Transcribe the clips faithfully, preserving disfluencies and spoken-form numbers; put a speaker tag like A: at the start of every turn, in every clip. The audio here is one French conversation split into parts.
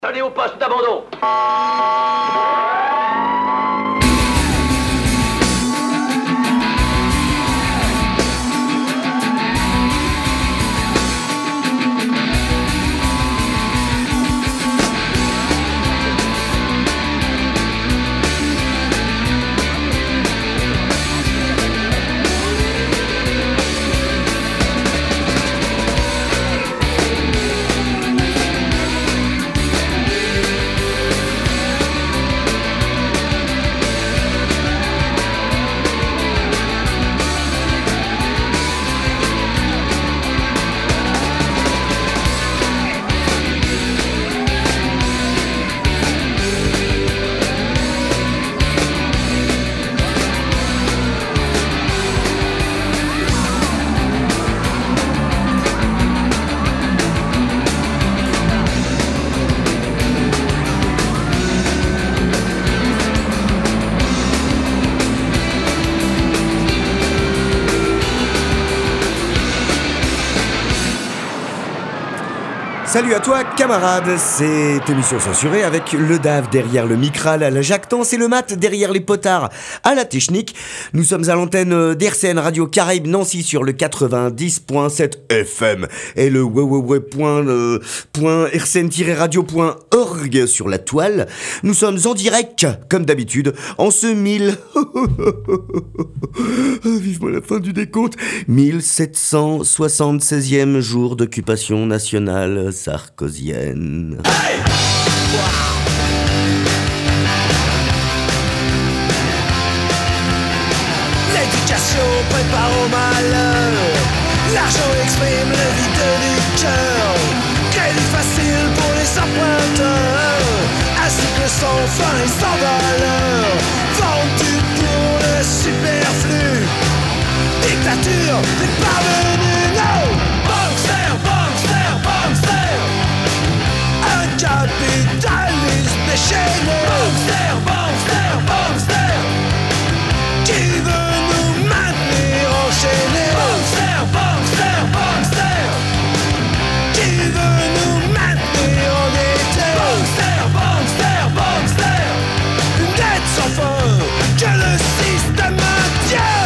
A: Allez au poste d'abandon.
B: Salut à toi camarade, c'est émission censurée avec le Dave derrière le micral à la jactance et le mat derrière les potards à la technique. Nous sommes à l'antenne d'R C N Radio Caraïbes Nancy sur le quatre-vingt-dix point sept F M et le www.r c n radio point org sur la toile. Nous sommes en direct comme d'habitude en ce mille... Vivement la fin du décompte. mille sept cent soixante-seizième jour d'occupation nationale sarkozienne. Hey wow.
C: L'éducation prépare au malheur. L'argent exprime le vide du cœur. Crédit facile pour les emprunteurs. Un cycle sans fin et sans valeur. Vendu pour le superflu. Dictature des parvenus. No! Bankster, bankster, bankster. Un capitalisme déchaîné. Bankster, bankster, bankster. Qui veut nous maintenir enchaînés. Bankster, bankster, bankster. Qui veut nous maintenir endettés. Bankster, bankster, bankster. Une dette sans fin que le système maintient.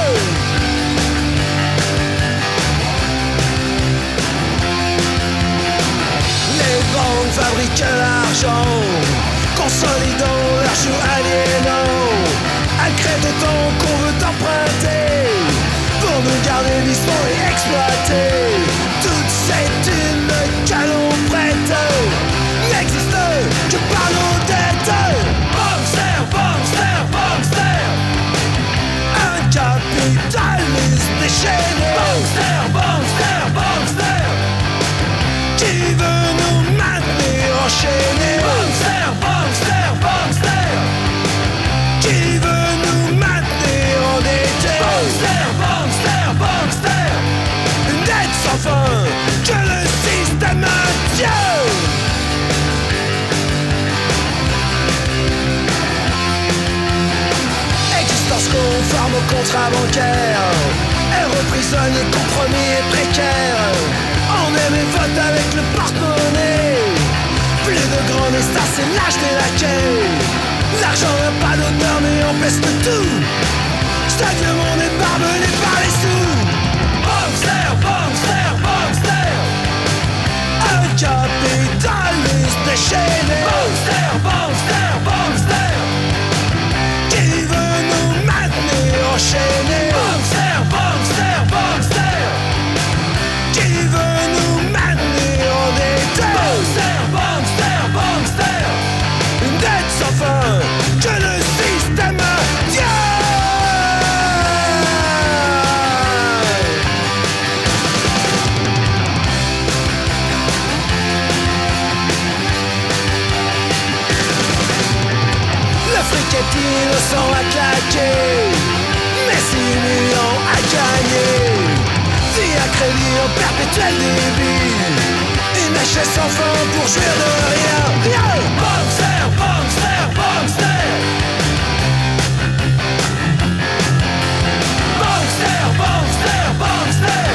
C: Les banques fabriquent l'argent, consolidant leurs jours aliénants. Elles créent autant qu'on veut emprunter pour nous garder vivants et exploiter. Toute cette une qu'à l'on prête n'existe que par nos dettes. Bankster, bankster, bankster. Un capitalisme déchaîné. Bankster, bankster, bankster. Qui veut nous maintenir enchaînés. Bankster, bankster, bankster. Qui veut nous maintenir endettés. Bankster, bankster, bankster. Une dette sans fin que le système maintient. Existence conforme au contrat bancaire. Elle reprisonne les compromis et précaires. On aime et vote avec le porte-monnaie. Plus de grands stars, c'est l'âge des laquais. L'argent n'a pas d'odeur mais empeste tout. Ce vieux monde est barbelé par les sous. Bankster, bankster, bankster. Un capitalisme déchaîné. Bankster, bankster, bankster. Qui veut nous maintenir enchaînés. Bankster, bankster, bankster. Qui veut nous maintenir endettés. Bankster, bankster, bankster. Une dette sans fin que le système tient. Le fric est innocent à claquer, mais si humiliant à gagner. Vie à crédit en perpétuel débit. Une échelle sans fin pour jouir de rien. Rien. Bankster, bankster, bankster. Bankster, bankster, bankster.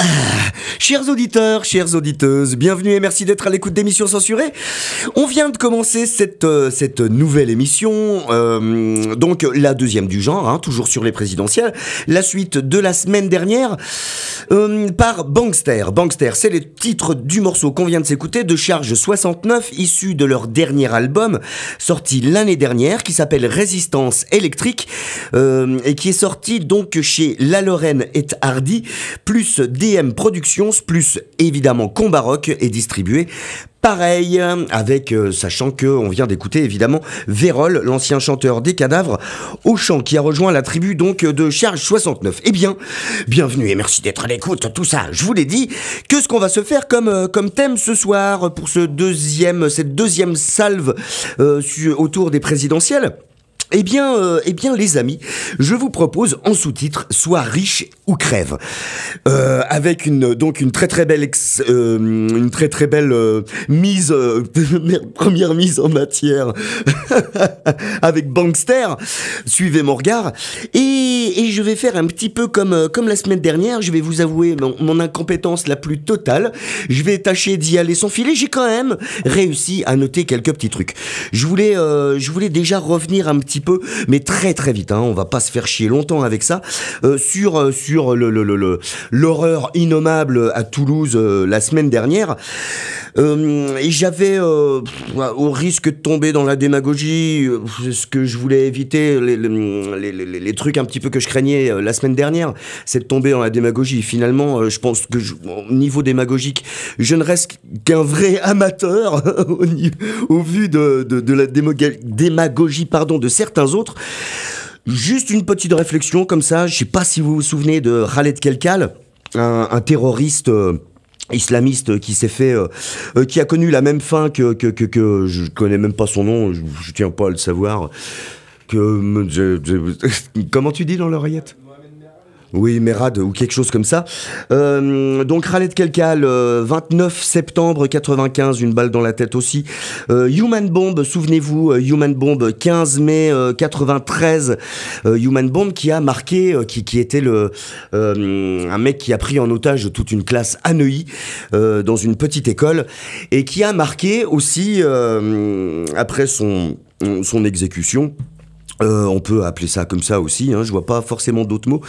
B: Ah, chers auditeurs, chères auditeuses, bienvenue et merci d'être à l'écoute d'émissions censurées. On vient de commencer cette, euh, cette nouvelle émission, euh, donc la deuxième du genre, hein, toujours sur les présidentielles, la suite de la semaine dernière euh, par Bankster. Bankster, c'est le titre du morceau qu'on vient de s'écouter de Charge soixante-neuf, issu de leur dernier album, sorti l'année dernière, qui s'appelle Résistance électrique, euh, et qui est sorti donc chez La Lorraine et Hardy, plus D M Productions, plus évidemment Combat Rock, est distribué pareil, avec, euh, sachant qu'on vient d'écouter évidemment Vérol, l'ancien chanteur des Cadavres, au chant, qui a rejoint la tribu donc de Charge soixante-neuf. Eh bien, bienvenue et merci d'être à l'écoute, tout ça, je vous l'ai dit. Que ce qu'on va se faire comme, euh, comme thème ce soir pour ce deuxième, cette deuxième salve euh, sur, autour des présidentielles? Eh bien, euh, eh bien, les amis, je vous propose en sous-titre « Sois riche ou crève euh, », avec une donc une très très belle ex, euh, une très très belle euh, mise euh, première mise en matière avec Bankster. Suivez mon regard et, et je vais faire un petit peu comme comme la semaine dernière. Je vais vous avouer mon, mon incompétence la plus totale. Je vais tâcher d'y aller sans filet. J'ai quand même réussi à noter quelques petits trucs. Je voulais euh, je voulais déjà revenir un petit peu, mais très très vite, hein, on va pas se faire chier longtemps avec ça, euh, sur, euh, sur le, le, le, le, l'horreur innommable à Toulouse euh, la semaine dernière. Euh, et j'avais, euh, au risque de tomber dans la démagogie, euh, ce que je voulais éviter, les, les, les, les trucs un petit peu que je craignais euh, la semaine dernière, c'est de tomber dans la démagogie. Finalement, euh, je pense que je, au niveau démagogique, je ne reste qu'un vrai amateur au, au vu de, de, de la démagogie, démagogie pardon, de certains autres. Juste une petite réflexion comme ça, je sais pas si vous vous souvenez de Khaled Kelkal, un, un terroriste euh, islamiste qui s'est fait, euh, euh, qui a connu la même fin que, que, que, que je connais même pas son nom, je, je tiens pas à le savoir, que, je, je, comment tu dis dans l'oreillette ? Oui, Merad, ou quelque chose comme ça. Euh, donc, Khaled Kelkal, euh, vingt-neuf septembre quatre-vingt-quinze, une balle dans la tête aussi. Euh, Human Bomb, souvenez-vous, Human Bomb, quinze mai quatre-vingt-treize. Euh, Human Bomb qui a marqué, euh, qui, qui était le, euh, un mec qui a pris en otage toute une classe à Neuilly, euh, dans une petite école, et qui a marqué aussi, euh, après son, son exécution, Euh, on peut appeler ça comme ça aussi, hein, je vois pas forcément d'autres mots,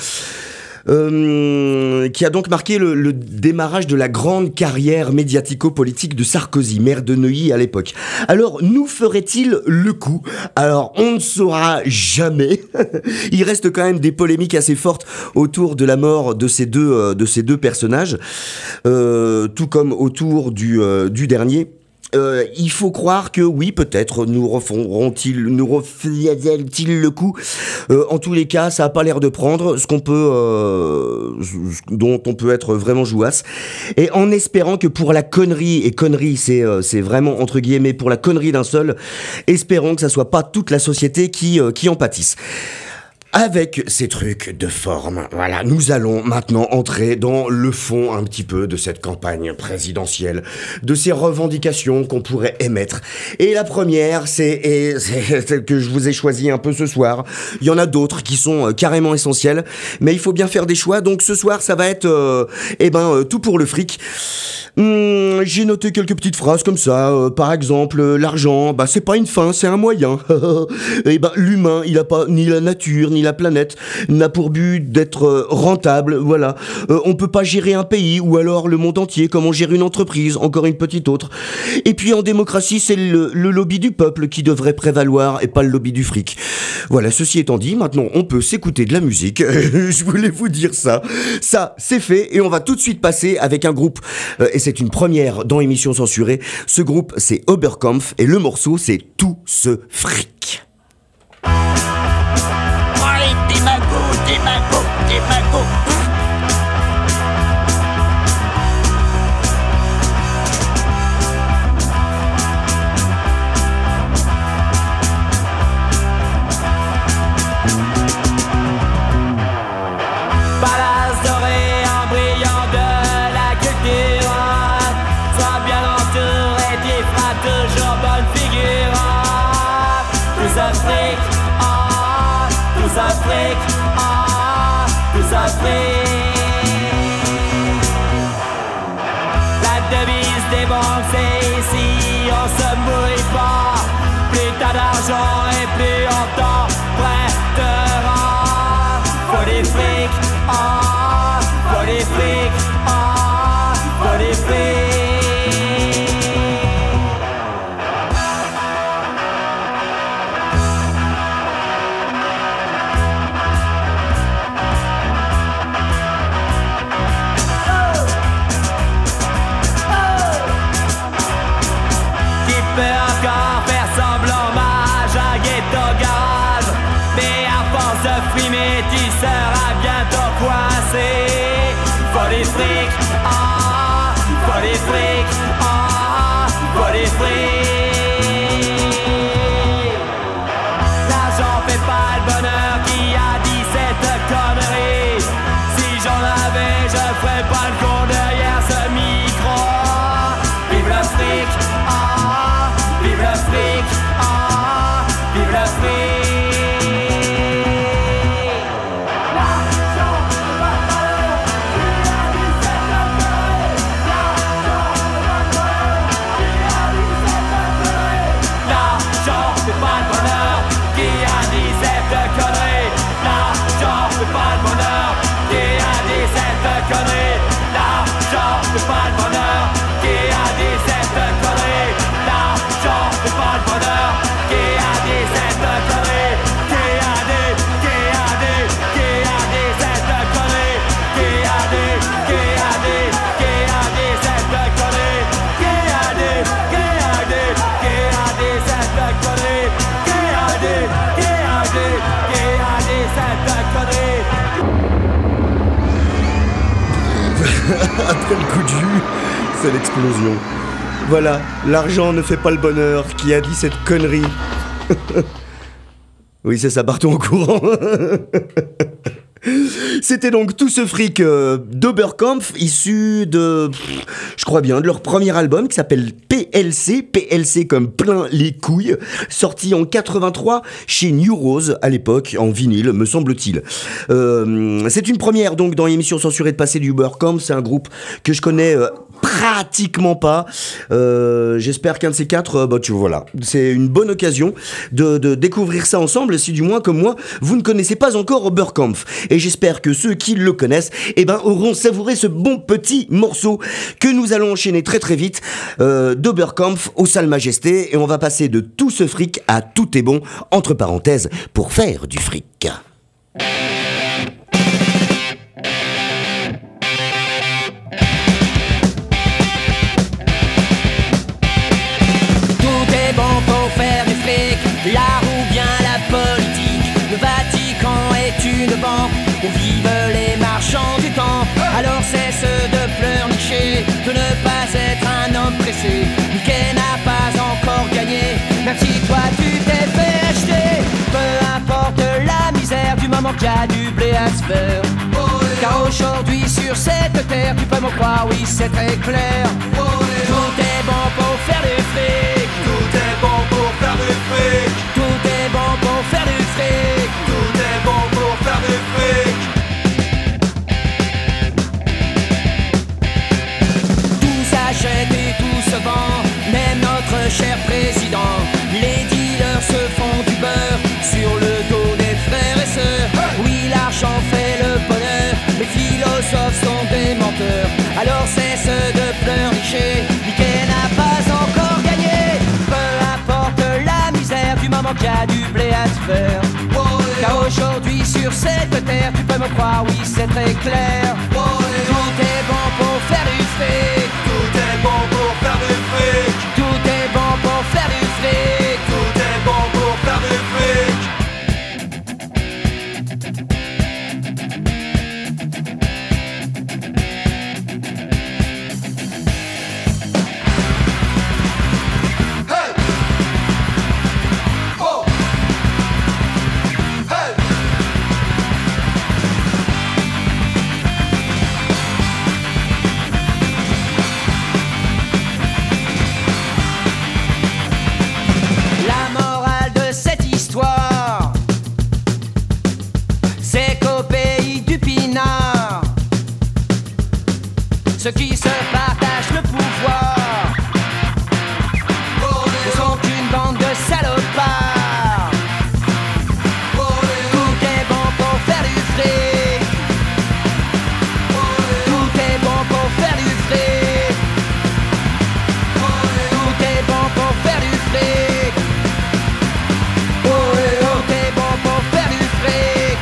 B: euh, qui a donc marqué le, le démarrage de la grande carrière médiatico-politique de Sarkozy, maire de Neuilly à l'époque. Alors, nous ferait-il le coup ? Alors, on ne saura jamais. Il reste quand même des polémiques assez fortes autour de la mort de ces deux, euh, de ces deux personnages, euh, tout comme autour du, euh, du dernier. Euh, il faut croire que oui, peut-être nous referont-ils, nous refont-ils le coup. Euh, en tous les cas, ça a pas l'air de prendre, ce qu'on peut, euh, dont on peut être vraiment jouasse. Et en espérant que pour la connerie, et connerie, c'est, euh, c'est vraiment entre guillemets pour la connerie d'un seul, espérons que ça soit pas toute la société qui, euh, qui en pâtisse. Avec ces trucs de forme, voilà, nous allons maintenant entrer dans le fond un petit peu de cette campagne présidentielle, de ces revendications qu'on pourrait émettre. Et la première, c'est, et c'est celle que je vous ai choisie un peu ce soir. Il y en a d'autres qui sont euh, carrément essentielles, mais il faut bien faire des choix. Donc ce soir, ça va être, euh, eh ben, euh, tout pour le fric. Hum, j'ai noté quelques petites phrases comme ça, euh, par exemple, euh, l'argent, bah c'est pas une fin, c'est un moyen. Et ben l'humain, il a pas ni la nature ni la planète n'a pour but d'être euh, rentable, voilà. Euh, on peut pas gérer un pays ou alors le monde entier comme on gère une entreprise, encore une petite autre. Et puis en démocratie, c'est le, le lobby du peuple qui devrait prévaloir et pas le lobby du fric. Voilà, ceci étant dit, maintenant on peut s'écouter de la musique. Je voulais vous dire ça. Ça, c'est fait et on va tout de suite passer avec un groupe euh, et c'est une première dans Émission Censurée. Ce groupe, c'est Oberkampf et le morceau, c'est Tout ce fric.
A: Allez, des magots, des magots, des magots.
D: Palace doré en brillant de la culture. Sois bien entouré, t'y feras toujours bonne figure. Tous Afrique, ah, tous Afrique, ah, tous Afrique. devise des banques, c'est ici, on se mouille pas. Plus t'as d'argent et plus on t'en prêtera. Faut des frics, ah, faut des frics, ah, faut des frics. Mais tu seras bientôt coincé. Faut des frics, ah, faut des frics, ah, faut des frics. L'argent fait pas le bonheur, qui a dit cette connerie? Si j'en avais, je ferais pas le con derrière ce micro. Vive le fric, ah, vive le fric, ah, vive le fric. C'est pas le bonheur qui a dit cette connerie. L'argent, c'est pas le bonheur qui a dit cette connerie. Qui a dit, qui a dit, qui a dit cette connerie. Qui a dit, qui a dit, qui a dit cette connerie. Qui a dit, qui a dit, qui a dit cette connerie. Qui a dit, qui a dit, qui a dit cette connerie.
B: Après le coup de jus, c'est l'explosion. Voilà, l'argent ne fait pas le bonheur. Qui a dit cette connerie? Oui, c'est ça, partons au courant. C'était donc tout ce fric euh, d'Oberkampf, issu de, pff, je crois bien, de leur premier album qui s'appelle P L C, P L C comme plein les couilles, sorti en quatre-vingt-trois chez New Rose à l'époque, en vinyle, me semble-t-il. Euh, c'est une première donc dans l'émission censurée de passer du Oberkampf, c'est un groupe que je connais euh, pratiquement pas. Euh, j'espère qu'un de ces quatre, euh, bah tu vois, voilà, c'est une bonne occasion de, de découvrir ça ensemble, si du moins comme moi, vous ne connaissez pas encore Oberkampf. Et j'espère que ceux qui le connaissent eh ben, auront savouré ce bon petit morceau que nous allons enchaîner très très vite euh, d'Oberkampf au Sale Majesté. Et on va passer de tout ce fric à tout est bon, entre parenthèses, pour faire du fric.
E: Tout est bon pour faire du fric, l'art ou bien la politique. Le Vatican est une banque où vivent les marchands du temps. Alors cesse de pleurnicher, de ne pas être un homme pressé. Mickey n'a pas encore gagné, même si toi tu t'es fait acheter. Peu importe la misère, du moment qu'il y a du blé à se faire. Car aujourd'hui sur cette terre, tu peux me croire, oui c'est très clair. Tout est bon pour faire du fric.
C: Tout est bon pour faire du fric.
E: Tout est bon pour faire du fric.
C: Tout est bon pour faire du fric.
E: Tout s'achète et tout se vend, même notre cher président. Les dealers se font du beurre sur le dos des frères et sœurs. Oui, l'argent fait le bonheur, les philosophes sont des menteurs. Alors cesse de pleurnicher, Mickey n'a pas encore gagné. Peu importe la misère, du moment qu'il y a du blé à se faire. Car aujourd'hui sur cette terre, tu peux me croire, oui c'est très clair. Tout est bon pour faire du fric.
C: Tout est bon pour faire du fric.
E: Tout est bon pour faire du fric.
C: Tout est bon pour faire du fric. Hey! Oh! Hey!
E: part. Tout est bon pour faire du fric. Tout est bon pour faire du fric. Tout est bon pour faire du fric. Tout est bon pour faire du fric.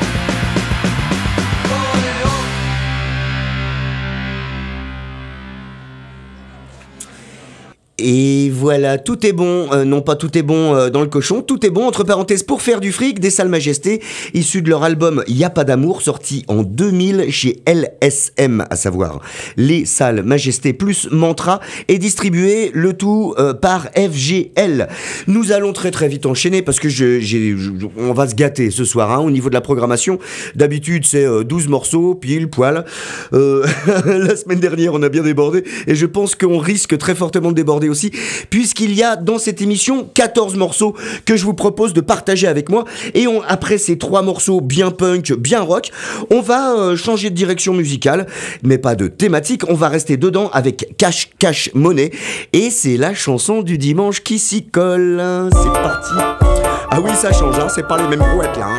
B: Et voilà, tout est bon, euh, non pas tout est bon euh, dans le cochon, tout est bon, entre parenthèses, pour faire du fric, des Salles Majestés, issus de leur album Y'a pas d'amour, sorti en deux mille chez L S M, à savoir les Salles Majestés plus Mantra, et distribué le tout euh, par F G L. Nous allons très très vite enchaîner, parce que je, j'ai, je, on va se gâter ce soir, hein, au niveau de la programmation. D'habitude, c'est euh, douze morceaux, pile, poil. Euh, la semaine dernière, on a bien débordé, et je pense qu'on risque très fortement de déborder aussi, puisqu'il y a dans cette émission quatorze morceaux que je vous propose de partager avec moi. Et on, après ces trois morceaux bien punk, bien rock, on va euh, changer de direction musicale, mais pas de thématique. On va rester dedans avec Cash Cash Money, et c'est la chanson du dimanche qui s'y colle. C'est parti. Ah oui, ça change, hein, c'est pas les mêmes brouettes là.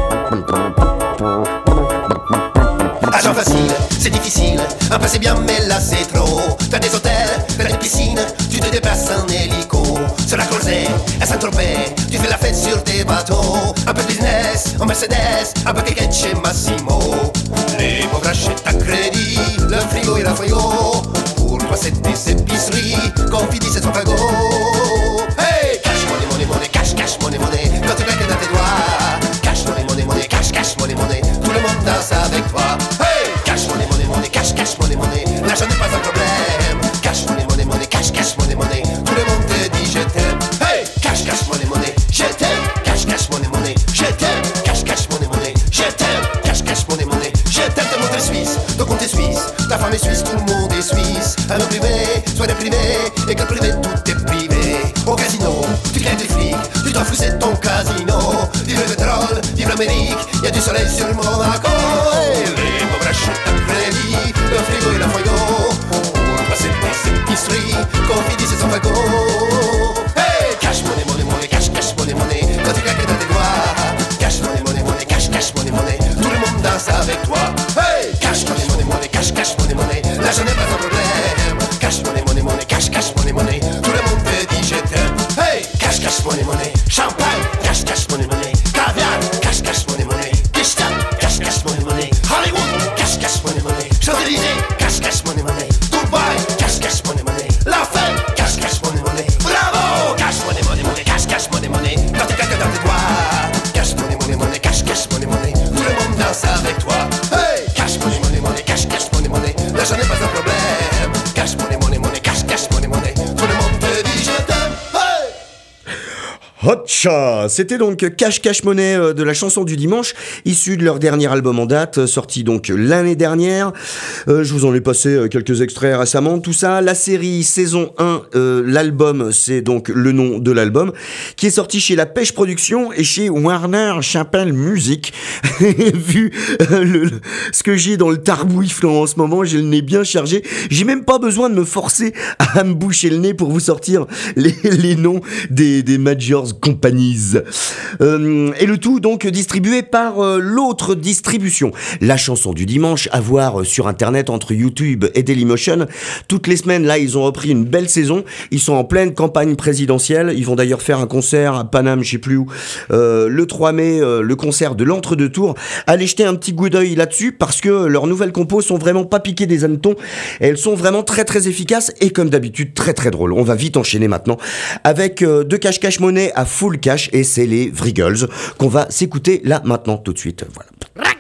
B: Hein.
F: Agent facile, c'est difficile, un peu c'est bien mais là c'est trop. T'as des hôtels, t'as des piscines, tu te déplaces en hélico. Sur la Crozet, à Saint-Tropez, tu fais la fête sur tes bateaux. Un peu de business, en Mercedes, un peu kékette chez Massimo. Les pauvres achètent à crédit, le frigo et la frigo. Pour toi c'est des épiceries, confidis c'est ton fagot. Hey, cash money, money, money, cash, cash money, money. Quand tu claques dans tes doigts, cash money, money, money, cash, cash money, money. Tout le monde danse avec toi. Cash, cash, money, money, l'argent n'est pas un problème. Cash, money, money, money, cash, cash, money, money. Tout le monde te dit je t'aime. Hey, cash, cash, money, money, je t'aime. Cash, cash, money, money, je t'aime. Cash, cash, money, money, je t'aime. Cash, cash, money, money, je t'aime. Ton montre est suisse, ton compte est suisse, ta femme est suisse, tout le monde est suisse. Un homme privé, soit des privés, et que le privé, tout est privé. Au casino, tu gagnes des flics, tu t'en fous, c'est ton casino. Vive le pétrole, vive l'Amérique, y'a du soleil sur le Monaco. Hey, les pauvres achètent un crédit, le frigo et la frigo. Pour toi c'est des épiceries, confidis c'est son fagot. Hey, cash money, money, money, cash, cash money, money. Quand tu claques dans tes doigts, cash money, money, money, cash, cash money, money. Tout le monde danse avec toi. Hey, cash money, money, money, cash, cash money, money. L'argent n'est pas un problème. Cash money, money, money, cash, cash money, money. Tout le monde te dit je t'aime. Hey, cash, cash money, money. Champagne, cash, cash money, money. Caviar, cash, cash money, money. Kishta, cash, cash money, money. Hollywood, cash, cash money, money. Champs-Élysées, cash, cash money, money. Dubaï, cash, cash money, money. La fête, cash, cash money, money. Bravo, cash money, money, money, cash, cash money, money. Quand tu claques dans tes doigts, cash money, money, money, cash, cash money, money. Tout le monde danse avec toi. Hey, cash money, money, money, cash, cash money, money. L'argent n'est pas un problème. Cash money, money, money, cash, cash money, money. Tout le monde te dit je t'aime. Hey.
B: Hotcha, c'était donc Cash Cash Money euh, de la chanson du dimanche, issu de leur dernier album en date, euh, sorti donc l'année dernière. Euh, je vous en ai passé euh, quelques extraits récemment, tout ça. La série saison un, euh, l'album, c'est donc le nom de l'album, qui est sorti chez La Pêche Productions et chez Warner Chappell Music. Vu euh, le, le, ce que j'ai dans le tarbouif là, en ce moment, j'ai le nez bien chargé. J'ai même pas besoin de me forcer à me boucher le nez pour vous sortir les, les noms des, des majors companies. Euh, et le tout donc distribué par euh, l'autre distribution. La chanson du dimanche à voir sur internet entre YouTube et Dailymotion. Toutes les semaines là ils ont repris une belle saison. Ils sont en pleine campagne présidentielle. Ils vont d'ailleurs faire un concert à Paname, je sais plus où, euh, le trois mai, euh, le concert de l'entre-deux tours. Allez jeter un petit coup d'œil là-dessus parce que leurs nouvelles compos sont vraiment pas piquées des hannetons. Elles sont vraiment très très efficaces et comme d'habitude très très drôles. On va vite enchaîner maintenant avec euh, de Cash Cash Money à full cash et c'est les Vrigals qu'on va s'écouter là maintenant tout de suite. Voilà.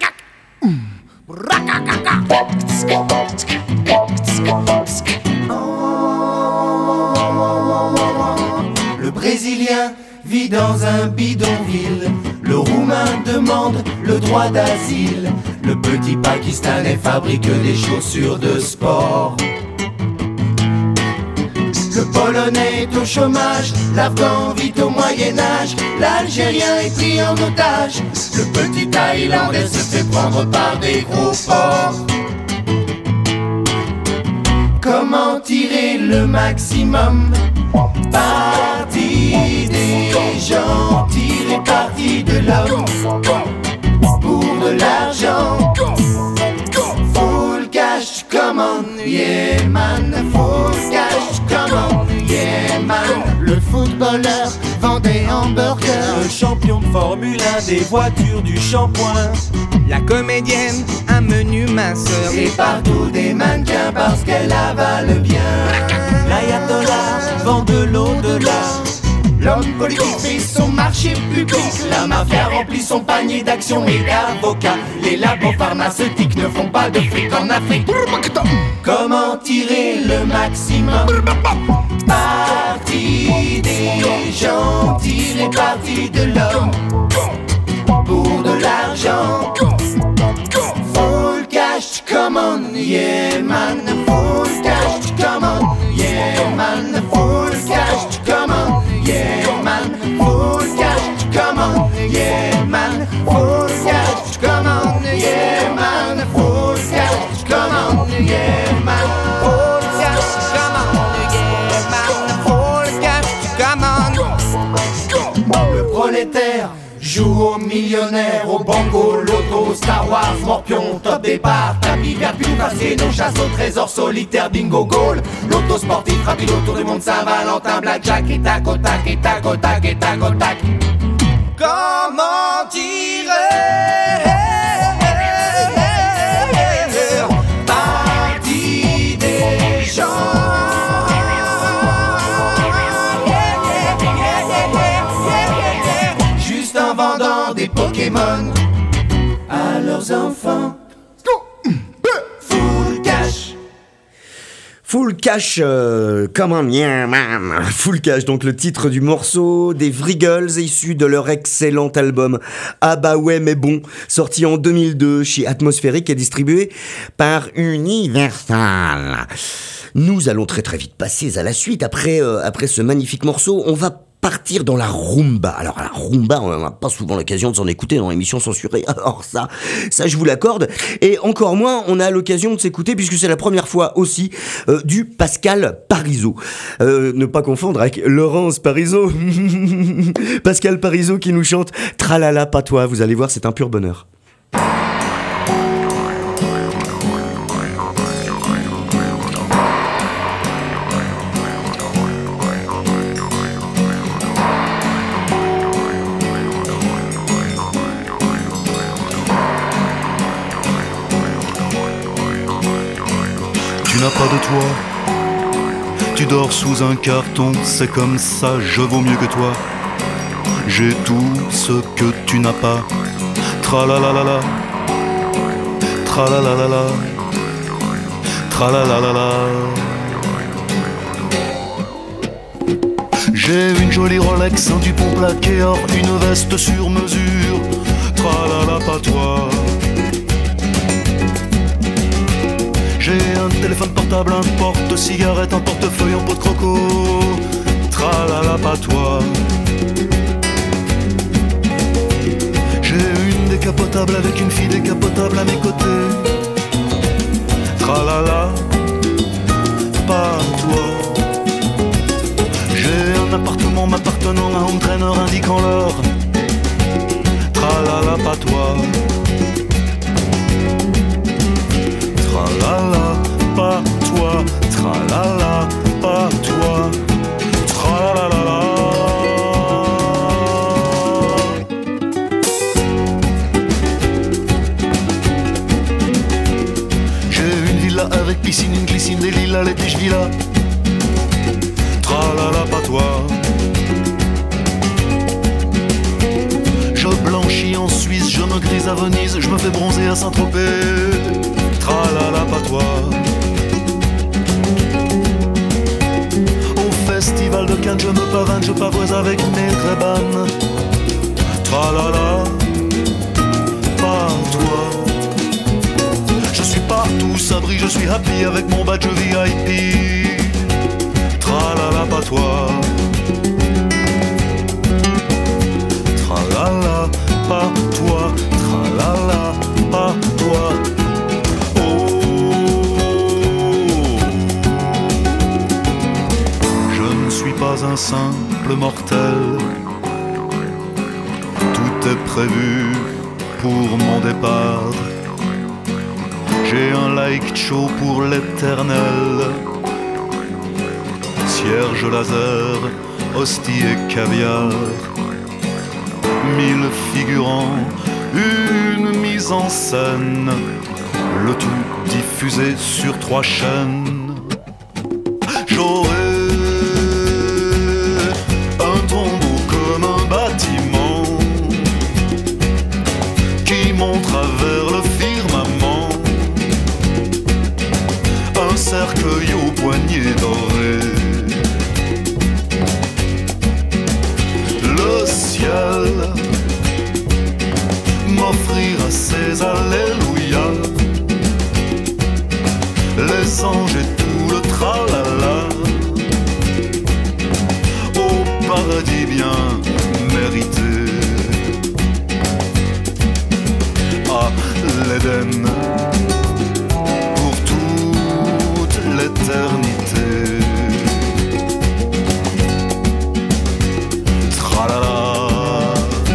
G: Le Brésilien vit dans un bidonville. Le Roumain demande le droit d'asile. Le petit Pakistanais fabrique des chaussures de sport. Le Polonais est au chômage, l'Afghan vit au Moyen-Âge, l'Algérien est pris en otage, le petit Thaïlandais se fait prendre par des gros porcs. Comment tirer le maximum? Partie des gens footballeur vend des hamburgers.
H: Le champion de Formule un des voitures du shampoing.
E: La comédienne, un menu minceur.
G: Et partout des mannequins parce qu'elle avale bien.
H: L'ayatollah vend de l'au-delà.
G: L'homme politique fait son marché public. La mafia remplit son panier d'actions et d'avocats. Les labos pharmaceutiques ne font pas de fric en Afrique. Comment tirer le maximum? Parti des gentils, les partis de l'homme. Pour de l'argent. Full cash, come on, yeah man. Full cash, come on, yeah man. Full cash, come on, yeah man. Full cash, come on, yeah man. Full cash, come on, yeah man. Full cash, come on, yeah man.
E: Full cash, come on, yeah man. Full cash, come on.
G: Le prolétaire joue au millionnaire, au banco, loto, Star Wars, morpion, top départ, tapis vert, plus casino, chasse au trésor, solitaire, bingo, goal, loto sportif, rapide autour du monde, Saint-Valentin, blackjack, et tac, au tac, et tac, au tac, et tac, au tac.
E: Comment tirer
G: Parti des gens. Des Pokémon à leurs enfants. Full cash.
B: Full Cash, euh, come on, yeah man. Full Cash, donc le titre du morceau des Vrigals, issu de leur excellent album Ah bah ouais mais bon, sorti en deux mille deux chez Atmosphérique et distribué par Universal. Nous allons très très vite passer à la suite. Après, euh, après ce magnifique morceau, on va partir dans la rumba. Alors la rumba, on n'a pas souvent l'occasion de s'en écouter dans l'émission censurée. Alors ça, ça je vous l'accorde. Et encore moins, on a l'occasion de s'écouter, puisque c'est la première fois aussi, euh, du Pascal Parisot. Euh, ne pas confondre avec Laurence Parisot. Pascal Parisot qui nous chante Tralala patois. Vous allez voir, c'est un pur bonheur.
I: Tu n'as pas de toit, tu dors sous un carton, c'est comme ça, je vaux mieux que toi. J'ai tout ce que tu n'as pas. Tralalalala, tralalalala, tralalalala. J'ai une jolie Rolex, un Dupont plaqué or, une veste sur mesure. Tralala pas toi. J'ai un téléphone portable, un porte-cigarette, un portefeuille en pot de croco. Tralala pas toi. J'ai une décapotable avec une fille décapotable à mes côtés. Tralala pas toi. J'ai un appartement m'appartenant, un home trainer indiquant l'heure. Tralala pas toi. Tralala, pas toi, tralala, pas toi, tralala. J'ai une villa avec piscine, une glycine, des lilas, les tiges villa. Tralala, pas toi. Je blanchis en Suisse, je me grise à Venise, je me fais bronzer à Saint-Tropez. Tralala pas toi. Au festival de Cannes je me pavane, je pavoise avec mes trébanes. Tralala pas toi. Je suis partout, sabri, je suis happy avec mon badge V I P. Tralala pas toi. Tralala pas toi. Tralala pas toi. Pas un simple mortel. Tout est prévu pour mon départ. J'ai un like chaud pour l'éternel. Cierge laser hostie et caviar. Mille figurants, une mise en scène, le tout diffusé sur trois chaînes. J'aurais un tombeau comme un bâtiment qui monte à vers le firmament, un cercueil au poignet doré. Le ciel m'offrira ses alléluia, les anges et tout le tralala, au paradis bien mérité, à l'Éden pour toute l'éternité. Tralala,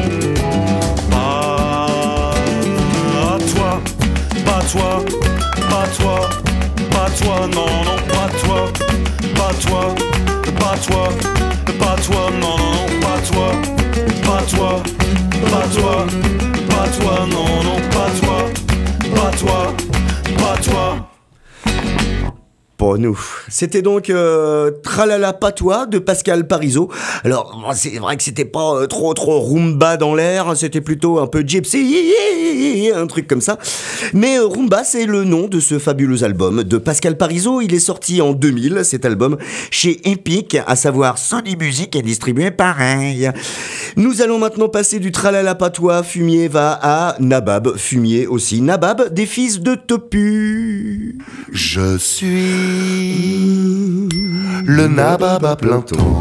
I: pas toi, pas toi, pas toi. Pas toi, non, non, pas toi, pas toi, pas toi, pas toi, non, non, pas toi, pas toi, pas toi, pas toi, non, non, pas toi, pas toi, pas toi.
B: Pour nous. C'était donc euh, Tralala Patois de Pascal Parisot. Alors, c'est vrai que c'était pas euh, trop trop rumba dans l'air, c'était plutôt un peu gypsy, un truc comme ça. Mais euh, rumba, c'est le nom de ce fabuleux album de Pascal Parisot. Il est sorti en deux mille, cet album, chez Epic, à savoir Sony Music, est distribué pareil. Nous allons maintenant passer du Tralala Patois, Fumier va à Nabab, Fumier aussi. Nabab, des fils de Topu.
I: Je suis le nabab à plein temps,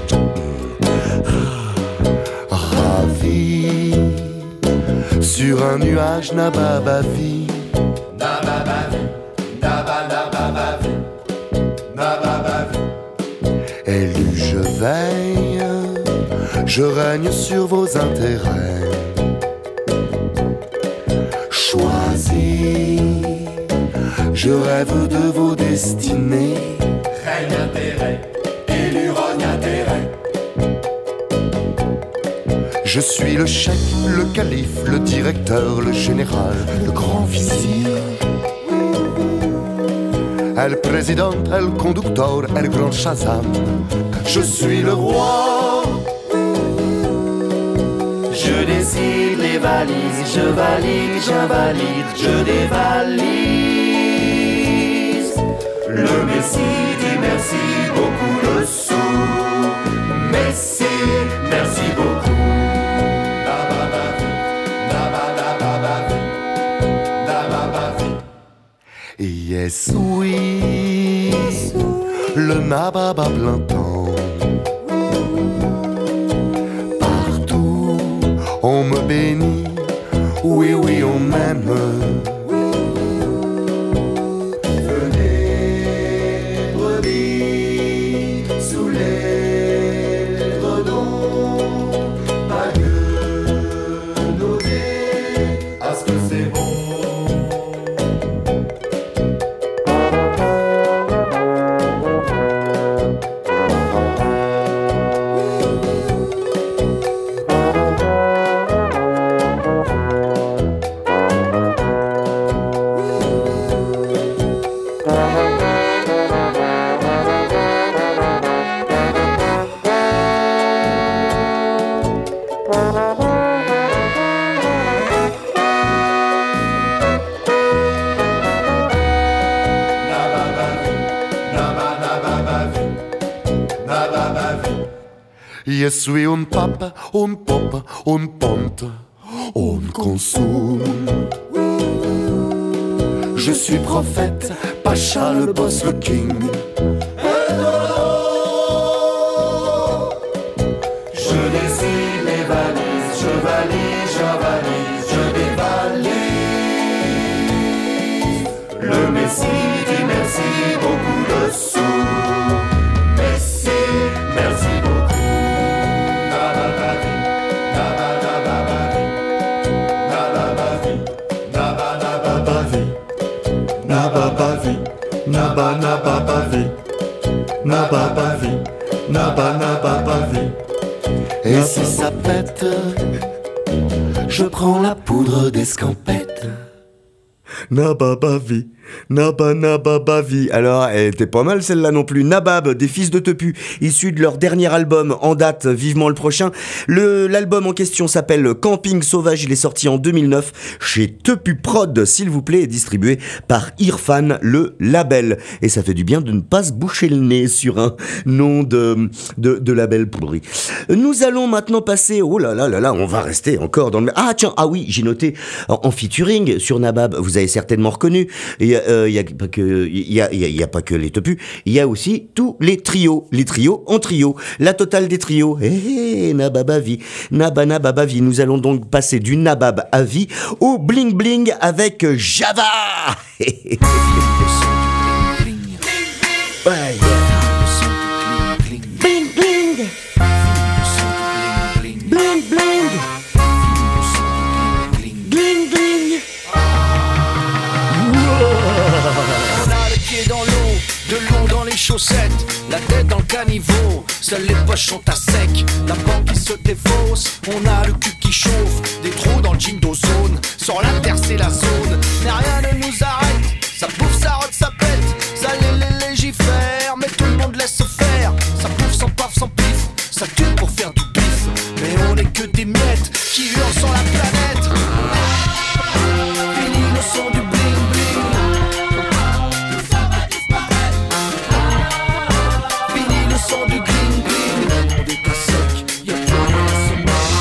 I: ravi sur un nuage nabab à vie.
G: Nabab à vie, nabab, nabab à vie, nabab à vie.
I: Élu je veille, je règne sur vos intérêts. Choisi, je rêve de vos destinées.
G: Règne intérêt, élu rogne intérêt.
I: Je suis le chef, le calife, le directeur, le général, le grand vizir. El président, el conducteur, el grand Shazam. Je suis le roi.
G: Je décide les valises, je valide, j'invalide, je dévalise. Le Messie dit merci, beaucoup de sous. Messie, merci beaucoup.
I: Yes, oui, le nabab à plein temps. Partout, on me bénit, oui, oui, on m'aime.
G: Venez, brebis, sous les redons, pas que noter à ce que c'est bon.
I: Yes, oui, on pape, on pop, on ponte, on consomme. Je suis prophète, Pacha, le boss, le king.
G: Je décide les valises, je valise, j'avalise, je dévalise. Le Messie dit merci, beaucoup de sous. Messie, merci beaucoup.
J: Nababavi, Naba Nababavi, Nababavi,
B: Naba naba bavi.
G: Et si ça pète, je prends la poudre d'escampette.
B: Naba bavi. Naba Naba Bavi. Alors, elle était pas mal celle-là non plus. Nabab, des Fils de Tepu, issu de leur dernier album en date, vivement le prochain. Le, l'album en question s'appelle Camping Sauvage, il est sorti en deux mille neuf chez Tepu Prod, s'il vous plaît, et distribué par Irfan, le label. Et ça fait du bien de ne pas se boucher le nez sur un nom de, de, de label pourri. Nous allons maintenant passer, oh là là là là, on va rester encore dans le... Ah tiens, ah oui, j'ai noté en, en featuring sur Nabab, vous avez certainement reconnu, et il euh, y a pas que il y a, y a, y a pas que les tepus, il y a aussi tous les trios, les trios en trio, la totale des trios. Eh hey, Nabab à vie, Naba Nabab à vie. Nous allons donc passer du Nabab à vie au bling bling avec Java. Ouais, bling bling, bling bling, bling bling.
E: On a le pied dans l'eau, de l'eau dans les chaussettes, la tête dans le caniveau, seules les poches sont à sec, la banque qui se défausse, on a le cul qui chauffe, des trous dans le jean d'ozone, sur la terre c'est la zone, mais rien ne nous arrête, ça bouffe, ça rote, ça pète, ça les, les légifère, mais tout le monde laisse se faire, ça bouffe sans paf, sans pif, ça tue pour faire du bif, mais on est que des miettes qui hurlent sur la planète. Fini le son du bling bling. Fini le son du gling gling. Le monde est à sec, y'a plus rien à se mettre.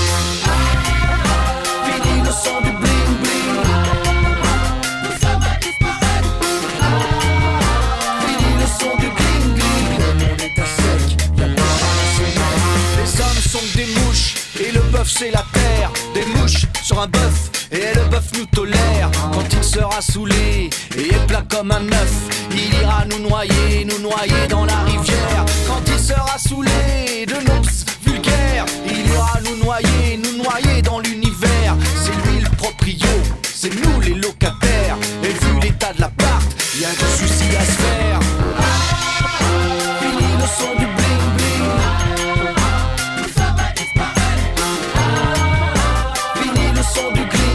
E: Fini le son du bling bling. Ça va disparaître. Fini le son du gling gling. Le monde est à sec, y'a plus rien à se mettre. Les hommes sont des mouches et le bœuf c'est la terre. Des mouches sur un bœuf. Et le bœuf nous tolère quand il sera saoulé et est plein comme un œuf. Il ira nous noyer, nous noyer dans la rivière. Quand il sera saoulé de nos vulgaires, il ira nous noyer, nous noyer dans l'univers. C'est lui le proprio, c'est nous les locataires. Et vu l'état de l'appart, y a du souci à se faire. Fini le son du bling bling. Ça va disparaître. Fini le son du gling.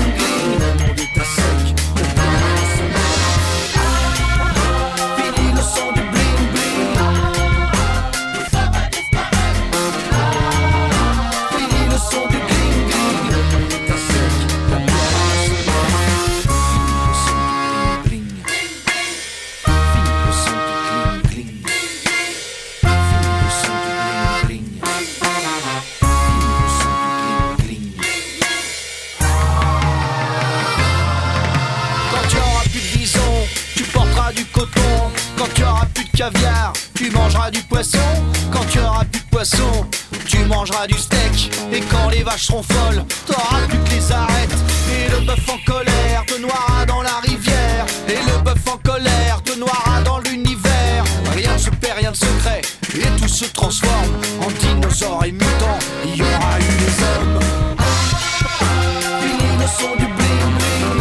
E: Fini le son du bling bling. Ça va disparaître. Fini le son du gling gling. Le monde est à sec, y'a plus rien à se mettre. Fini le son du gling gling. Fini le son du gling gling. Fini le son du gling gling. Fini le son du gling gling. Quand tu auras plus de bison, tu porteras du coton. Quand tu auras plus de caviar, tu mangeras du poisson. Quand tu auras plus de poisson, tu mangeras du steak. Et quand les vaches seront folles, t'auras plus que les arêtes. Et le bœuf en colère te noiera dans la rivière. Et le bœuf en colère te noiera dans l'univers. Rien ne se perd, rien de secret, et tout se transforme en dinosaures et mutants. Il y aura eu les hommes. Fini le son du bling bling.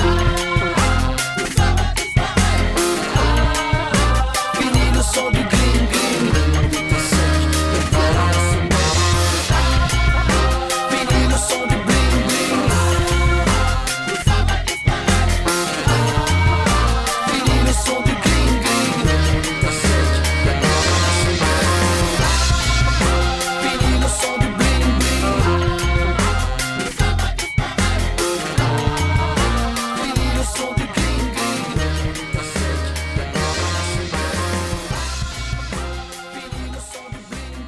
E: Fini le son du gling gling. Le monde est à sec, y'a plus rien à se mettre. Fini le son du bling bling. Fini le son du gling gling. Le monde est à sec, y'a plus rien à se mettre. Fini le son du bling bling. Fini le son du gling gling. Le monde est à sec, y'a plus rien à se mettre. Fini le son du bling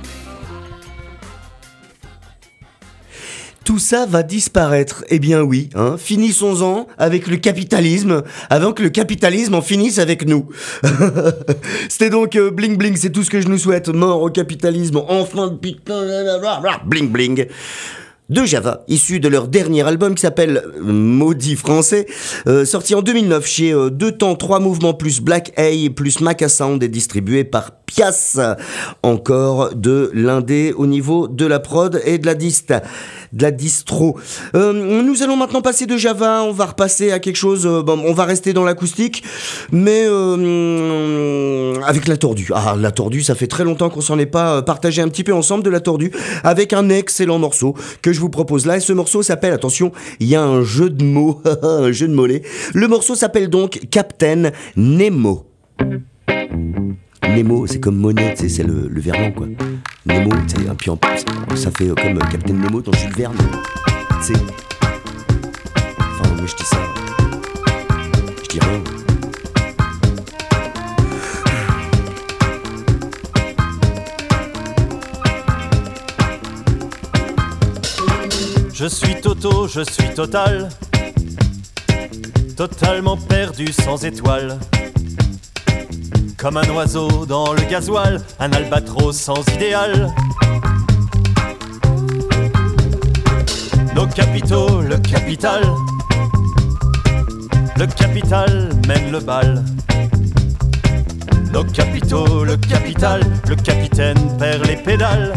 E: bling.
B: Tout ça va disparaître. Eh bien oui, hein. Finissons-en avec le capitalisme, avant que le capitalisme en finisse avec nous. C'était donc euh, Bling Bling, c'est tout ce que je nous souhaite. Mort au capitalisme, enfin Bling Bling. De Java, issu de leur dernier album qui s'appelle Maudit Français, euh, sorti en deux mille neuf chez euh, Deux Temps, Trois Mouvements plus Black A plus Maca Sound et distribué par Pias. Encore de l'indé au niveau de la prod et de la dist. de la distro. Euh, nous allons maintenant passer de Java, on va repasser à quelque chose, euh, bon, on va rester dans l'acoustique, mais euh, avec La Tordue. Ah, La Tordue, ça fait très longtemps qu'on s'en est pas partagé un petit peu ensemble de La Tordue, avec un excellent morceau que je vous propose là, et ce morceau s'appelle, attention, il y a un jeu de mots, un jeu de mollets. Le morceau s'appelle donc Captain Nemo. Nemo, c'est comme monnaie, c'est, c'est le, le verlan quoi. Nemo, c'est un puis en plus, ça fait comme Captain Nemo dans Jules Verne. C'est. Enfin, moi je dis ça. Je dis rien.
H: Je suis Toto, je suis total, totalement perdu sans étoile. Comme un oiseau dans le gasoil, un albatros sans idéal. Nos capitaux, le capital, le capital mène le bal. Nos capitaux, le capital, le capitaine perd les pédales.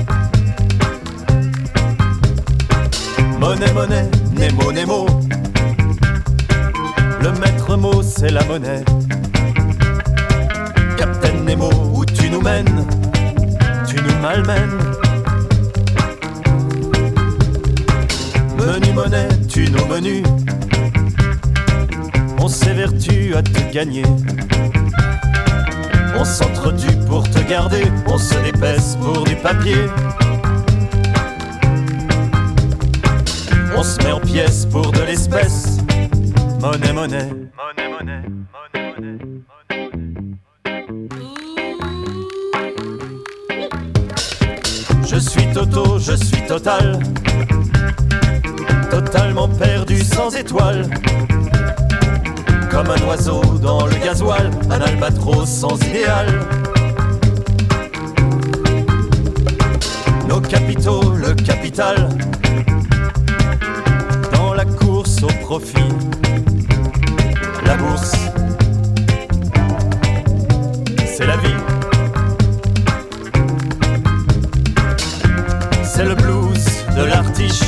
H: Monnaie, monnaie, Nemo, Nemo. Le maître mot, c'est la monnaie. Captain Nemo, où tu nous mènes, tu nous malmènes. Menu monnaie, tu nos menus. On s'évertue à te gagner. On s'entretue pour te garder. On se dépaisse pour du papier. On se met en pièces pour de l'espèce. Monnaie, monnaie, monnaie, monnaie, monnaie, monnaie. Je suis Toto, je suis total, totalement perdu sans étoile. Comme un oiseau dans le gasoil, un albatros sans idéal. Nos capitaux, le capital, dans la course au profit. La bourse, c'est la vie. C'est le blues de l'artiche,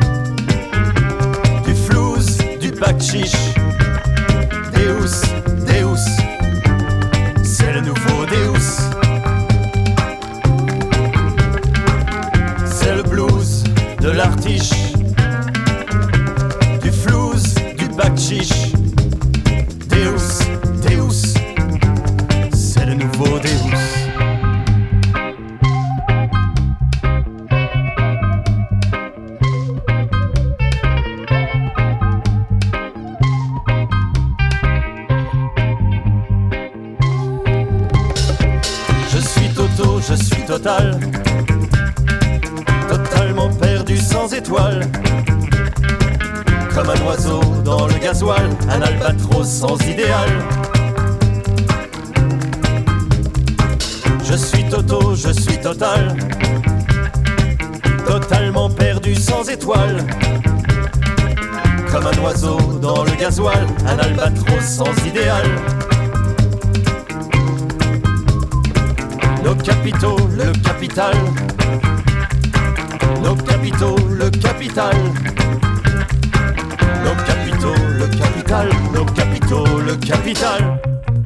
H: du flouze, du bac chiche. Deus, Deus, c'est le nouveau Deus. C'est le blues de l'artiche, du flouze, du bac chiche. Deus, Deus, c'est le nouveau Deus. Je suis total, totalement perdu sans étoile. Comme un oiseau dans le gasoil, un albatros sans idéal. Je suis Toto, je suis total, totalement perdu sans étoile. Comme un oiseau dans le gasoil, un albatros sans idéal. Nos capitaux, le capital. Nos capitaux, le capital. Nos capitaux, le capital. Nos capitaux, le capital.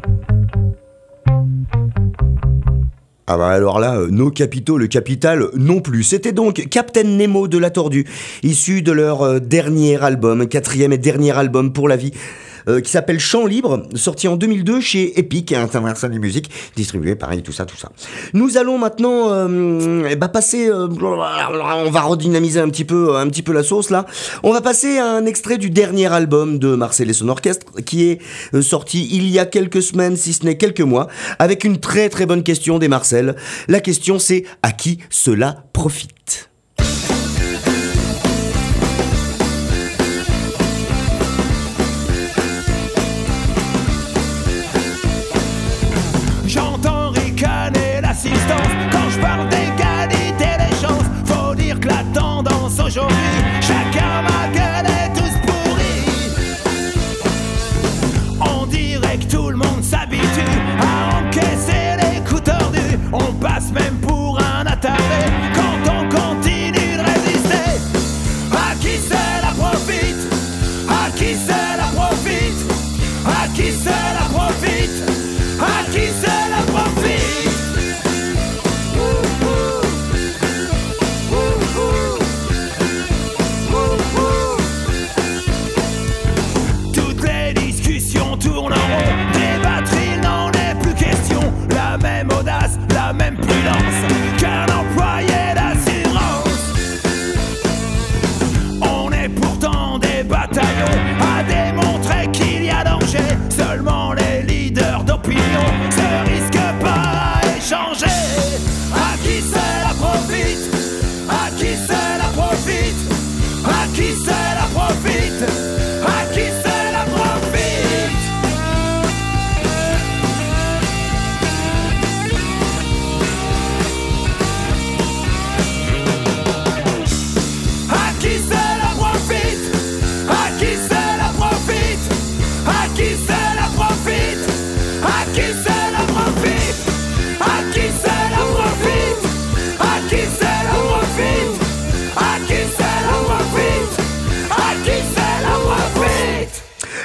B: Ah bah alors là, euh, nos capitaux, le capital non plus. C'était donc Captain Nemo de La Tordue, issu de leur euh, dernier album, quatrième et dernier album pour la vie. Euh, qui s'appelle Chant Libre, sorti en deux mille deux chez Epic, International Music, distribué pareil, tout ça, tout ça. Nous allons maintenant euh, eh ben passer, euh, on va redynamiser un petit peu, un petit peu la sauce là. On va passer à un extrait du dernier album de Marcel et son orchestre, qui est euh, sorti il y a quelques semaines, si ce n'est quelques mois, avec une très très bonne question des Marcel. La question c'est: à qui cela profite ?
C: Quand je parle d'égalité des chances, faut dire que la tendance aujourd'hui, chacun ma gueule est tous pourris. On dirait que tout le monde s'habitue à encaisser les coups tordus. On passe même pour un attardé quand on continue.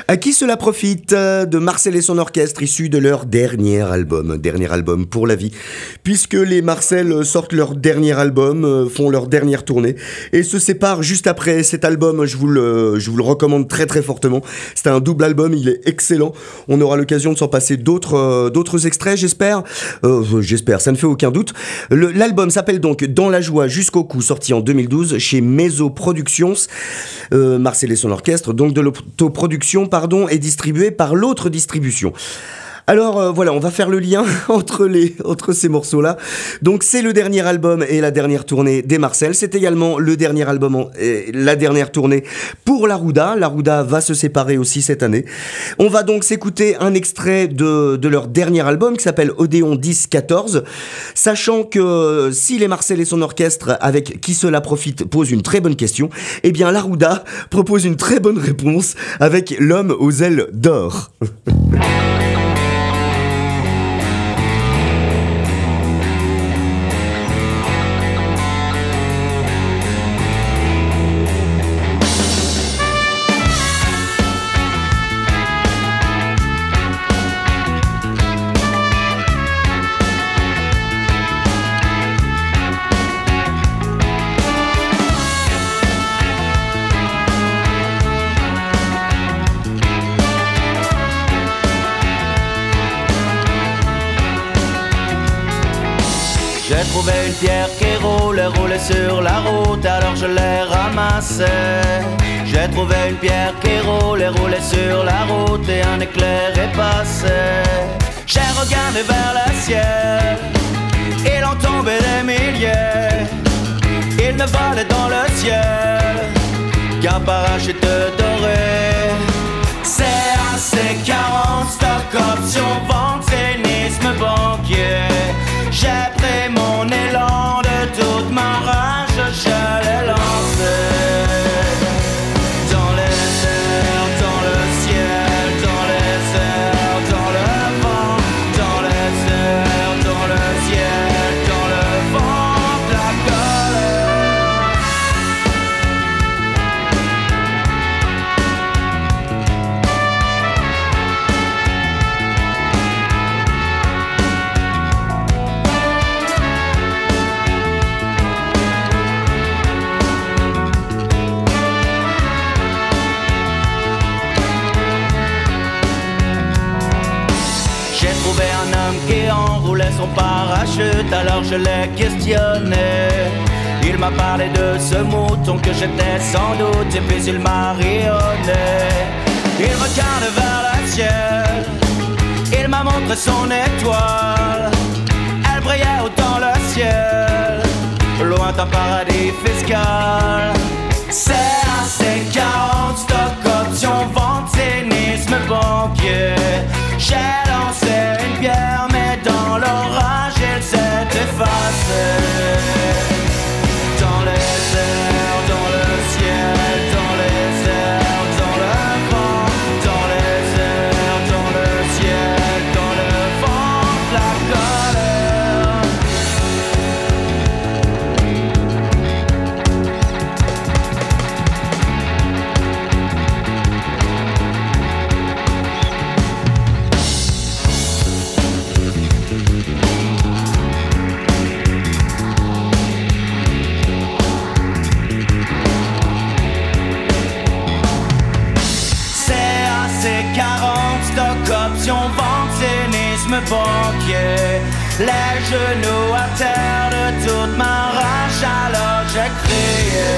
B: À qui cela profite de Marcel et son orchestre, issu de leur dernier album, dernier album pour la vie, puisque les Marcel sortent leur dernier album, font leur dernière tournée et se séparent juste après cet album. Je vous le, je vous le recommande très très fortement. C'est un double album, il est excellent. On aura l'occasion de s'en passer d'autres, euh, d'autres extraits, j'espère. Euh, j'espère, ça ne fait aucun doute. Le, l'album s'appelle donc Dans la joie jusqu'au cou, sorti en deux mille douze chez Mezzo Productions. Euh, Marcel et son orchestre, donc de l'autoproduction, pardon, est distribué par l'autre distribution. Alors euh, voilà, on va faire le lien entre, les, entre ces morceaux-là. Donc c'est le dernier album et la dernière tournée des Marcel. C'est également le dernier album en, et la dernière tournée pour l'Arouda. L'Arouda va se séparer aussi cette année. On va donc s'écouter un extrait de, de leur dernier album qui s'appelle Odéon dix quatorze. Sachant que si les Marcel et son orchestre, avec qui cela profite, posent une très bonne question, eh bien l'Arouda propose une très bonne réponse avec L'homme aux ailes d'or.
E: J'ai trouvé une pierre qui roulait, roulait sur la route, alors je l'ai ramassée. J'ai trouvé une pierre qui roulait, roulait sur la route et un éclair est passé. J'ai regardé vers le ciel, il en tombait des milliers. Il ne volait dans le ciel qu'un parachute doré. C'est un C quarante, stock option, vente, cynisme banquier. J'ai pris mon élan de toute ma rage, je l'ai lancé. Dans les airs, dans le ciel, dans les airs, dans le vent. Dans les airs, dans le ciel, dans le vent, de la colère. J'ai trouvé un homme qui enroulait son parachute, alors je l'ai questionné. Il m'a parlé de ce mouton que j'étais sans doute, et puis il m'a rayonné. Il regarde vers le ciel, il m'a montré son étoile. Elle brillait haut dans le ciel, loin d'un paradis fiscal. C'est un C quarante, stock option, vente, cynisme banquier. J'ai lancé une bière, mais dans l'orage, elle s'est effacée. Dans les airs, dans le ciel, dans les airs, dans le vent. Dans les airs, dans le ciel, dans le vent, de la colère. Option, vente, cynisme banquier. Les genoux à terre de toute ma rage, alors j'ai crié.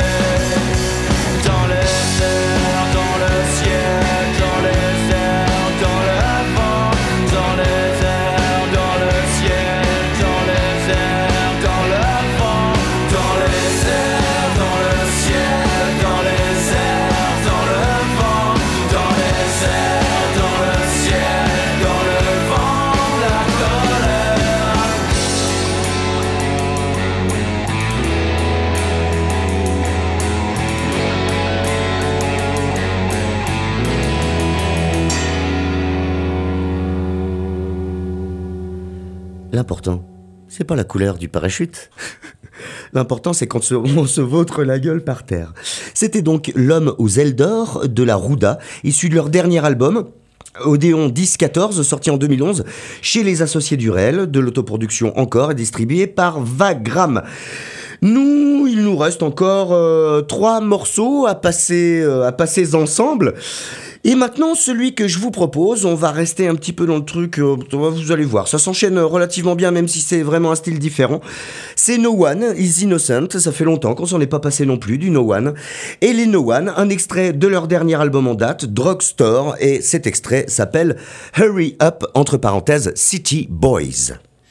E: Dans les airs, dans le ciel, dans les airs, dans le vent. Dans les airs, dans le ciel, dans les airs, dans le vent. Dans les airs, dans le ciel, dans les airs, dans le vent. Dans les airs, dans le ciel, dans le vent, la colère.
B: L'important, c'est pas la couleur du parachute. L'important, c'est qu'on se, on se vautre la gueule par terre. C'était donc L'homme aux ailes d'or de la Rouda, issu de leur dernier album, Odéon dix quatorze, sorti en deux mille onze, chez les Associés du Réel, de l'autoproduction encore, et distribué par Vagram. Nous, il nous reste encore euh, trois morceaux à passer, euh, à passer ensemble. Et maintenant, celui que je vous propose, on va rester un petit peu dans le truc, euh, vous allez voir, ça s'enchaîne relativement bien, même si c'est vraiment un style différent. C'est No One is Innocent, ça fait longtemps qu'on s'en est pas passé non plus, du No One. Et les No One, un extrait de leur dernier album en date, Drugstore, et cet extrait s'appelle Hurry Up, entre parenthèses, City Boys.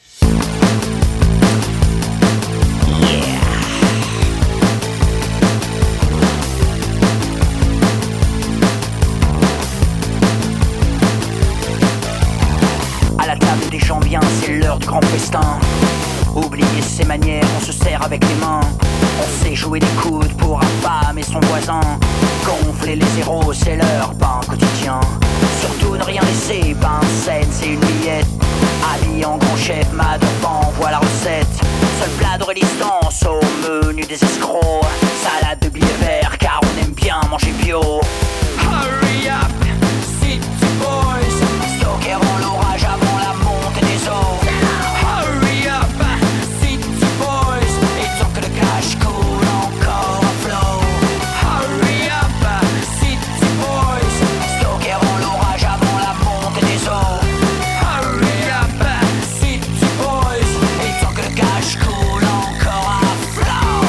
E: C'est l'heure du grand festin. Oubliez ses manières, on se sert avec les mains. On sait jouer des coudes pour affamer son voisin. Gonfler les zéros, c'est leur pain quotidien. Surtout ne rien laisser, pain scène, c'est une millette. Habillé en grand chef, Madofan, voit la recette. Seul plat de résistance au menu des escrocs. Salade de billets verts, car on aime bien manger bio. Hurry up, city boys. Stockeront l'orage avant la montée des eaux. Hurry up, city boys. Et tant que le cash coule encore à flot. Hurry up, city boys. Stockeront l'orage avant la montée des eaux. Hurry up, city boys. Et tant que le cash coule encore à flot.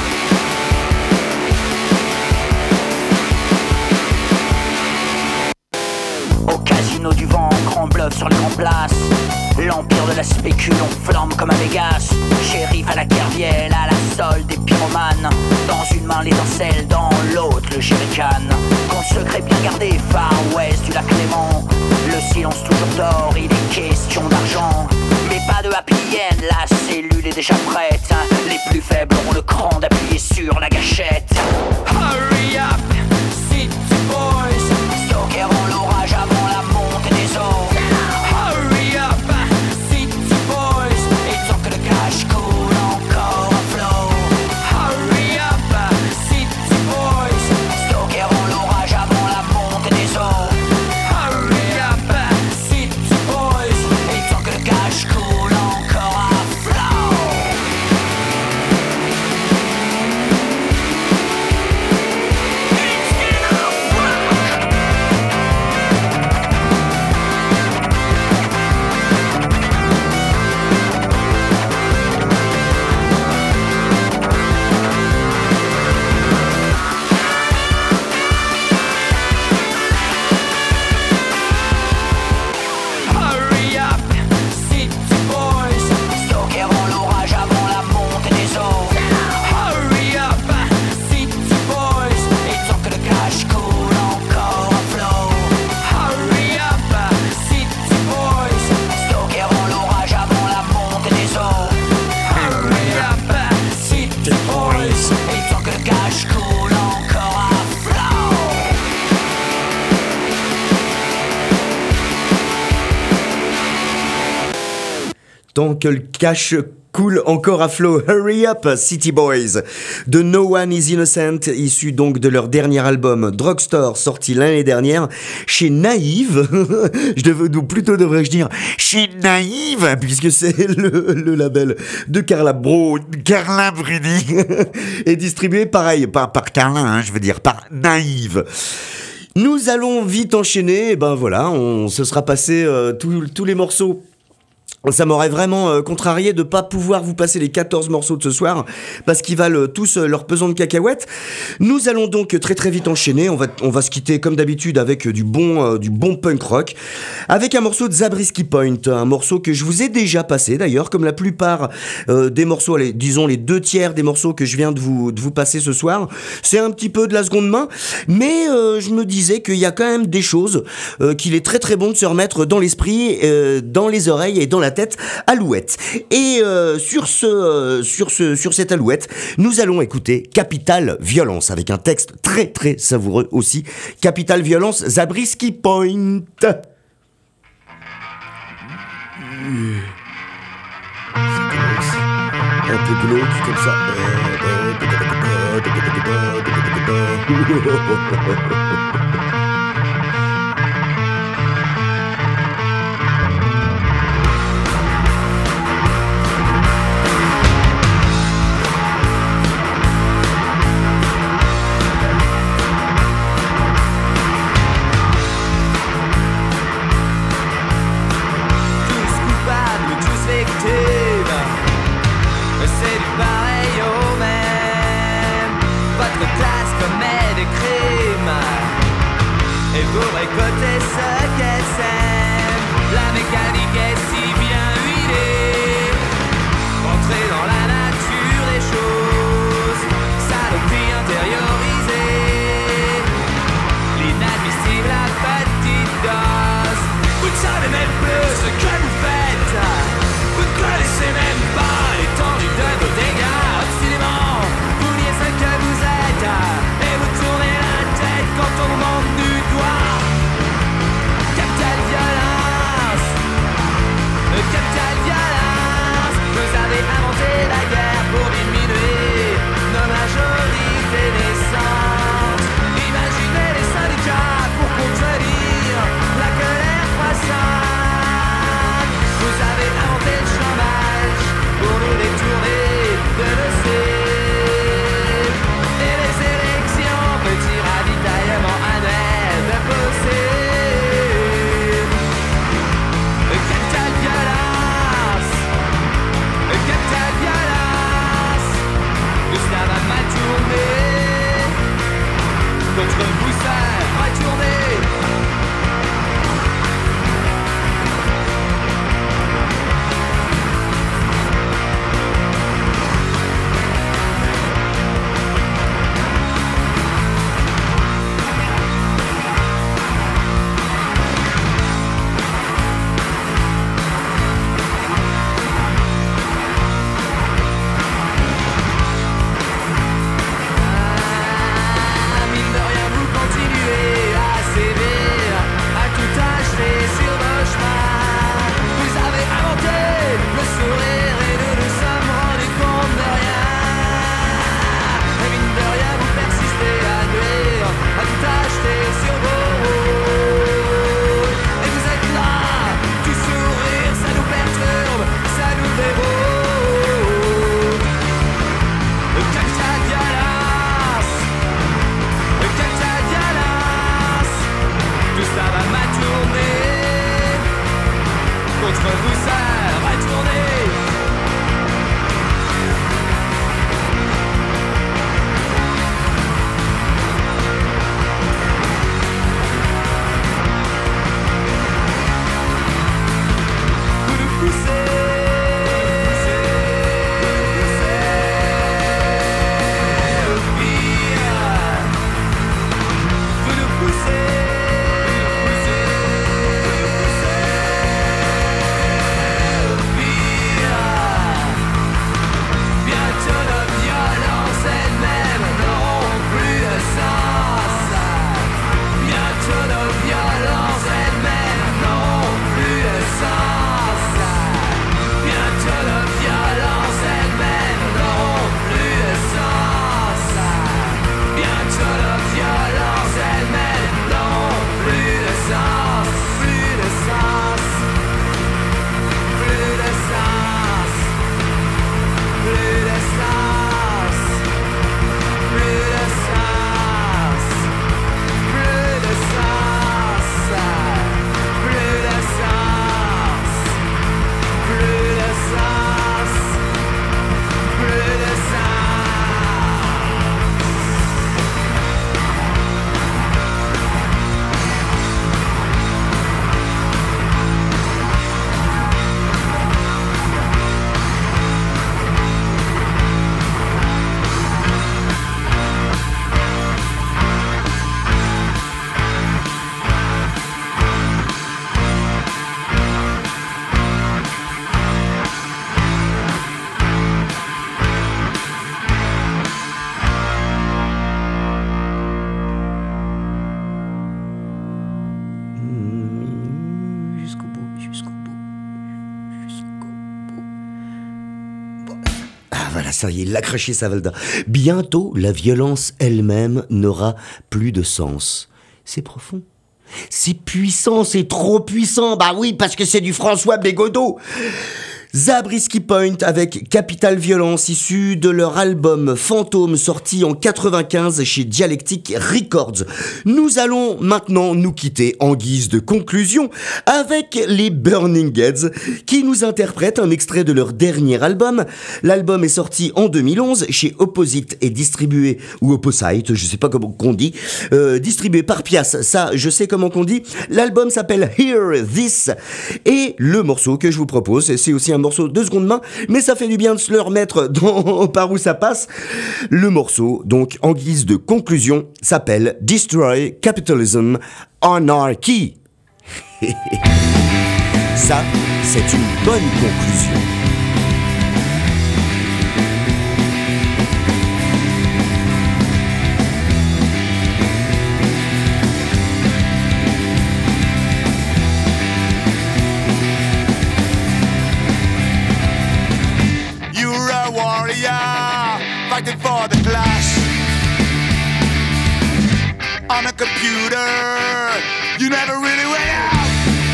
E: Au casino du vent, grand bluff sur les grandes places. L'empire de la spécule, on flamme comme à Vegas. Shérif à la Kerviel, à la solde des pyromanes. Dans une main l'étincelle, dans l'autre le jerrycan. Compte secret bien gardé, Far West du lac Léman. Le silence toujours d'or, il est question d'argent. Mais pas de happy end, la cellule est déjà prête. Les plus faibles auront le cran d'appuyer sur la gâchette. Hurry up, city boys. Stockeront l'orage avant la montée des eaux. Hurry up, city boys. Et tant que le cash coule encore à flot. Hurry up, city boys. Stockeront l'orage avant la montée des eaux. Hurry up, city boys. Et tant que le cash coule encore à flot. Hurry up, city boys. Stockeront l'orage avant la montée des eaux. Hurry up, city boys. Et tant que le cash coule encore à flot. Hurry up, city boys. Stockeront l'orage avant la montée des eaux. Hurry up, city boys. Et tant que le cash coule encore à flot.
B: Tant que le cash coule encore à flot, Hurry Up, City Boys, de No One is Innocent, issu donc de leur dernier album Drugstore, sorti l'année dernière, chez Naïve, je devais, ou plutôt devrais-je dire, chez Naïve, puisque c'est le, le label de Carla Bro, Carla Bruni, et distribué pareil, pas par Carla, hein, je veux dire, par Naïve. Nous allons vite enchaîner, et ben voilà, on se sera passé euh, tous, tous les morceaux. Ça m'aurait vraiment euh, contrarié de pas pouvoir vous passer les quatorze morceaux de ce soir, parce qu'ils valent tous euh, leur pesant de cacahuètes. Nous allons donc très très vite enchaîner. On va, on va se quitter comme d'habitude avec du bon, euh, du bon punk rock, avec un morceau de Zabriskie Point, un morceau que je vous ai déjà passé d'ailleurs, comme la plupart euh, des morceaux, allez, disons les deux tiers des morceaux que je viens de vous, de vous passer ce soir. C'est un petit peu de la seconde main, mais euh, je me disais qu'il y a quand même des choses euh, qu'il est très très bon de se remettre dans l'esprit, euh, dans les oreilles et dans la tête. Alouette. Et euh, sur ce, euh, sur ce, sur cette alouette, nous allons écouter Capital Violence avec un texte très très savoureux aussi. Capital Violence, Zabriskie Point. Un peu glauque comme ça.
E: C'est du pareil au même. Votre classe commet des crimes et vous récoltez ce qu'elle sème. La mécanique est si bien huilée, entrez dans la nature des choses, saloperie intériorisée, l'inadmissible à petite dose. Vous ne savez même plus ce que vous faites, vous ne connaissez même pas l'étendue de vos dégâts. Obstinément, vous niez ce que vous êtes et vous tournez la tête quand on vous montre du doigt. Capital violence, capital violence. Vous avez inventé la guerre pour diminuer nos majorités naissantes. Imaginez les syndicats pour contenir la colère croissante. Vous avez inventé le chômage pour nous détourner de nos cibles. Et les élections, petit ravitaillement annuel de possible. Capital violence, capital violence. Tout cela va mal tourner, contre vous ça va tourner. Mine de rien vous continuez à sévir
B: voilà, ça y est, il l'a craché, Savalda. Bientôt, la violence elle-même n'aura plus de sens. C'est profond. C'est puissant, c'est trop puissant. Bah oui, parce que c'est du François Bégodeau. Zabriskie Point avec Capital Violence, issu de leur album Fantôme, sorti en quatre-vingt-quinze chez Dialectic Records. Nous allons maintenant nous quitter en guise de conclusion avec les Burning Heads, qui nous interprètent un extrait de leur dernier album. L'album est sorti en deux mille onze chez Opposite et distribué, ou Opposite, je sais pas comment on dit, euh, distribué par Pias, ça je sais comment on dit. L'album s'appelle Hear This, et le morceau que je vous propose, c'est aussi un morceau de seconde main, mais ça fait du bien de se le remettre dans, par où ça passe. Le morceau, donc en guise de conclusion, s'appelle Destroy Capitalism Anarchy. Ça, c'est une bonne conclusion.
J: Fighting for the clash on a computer. You never really went out.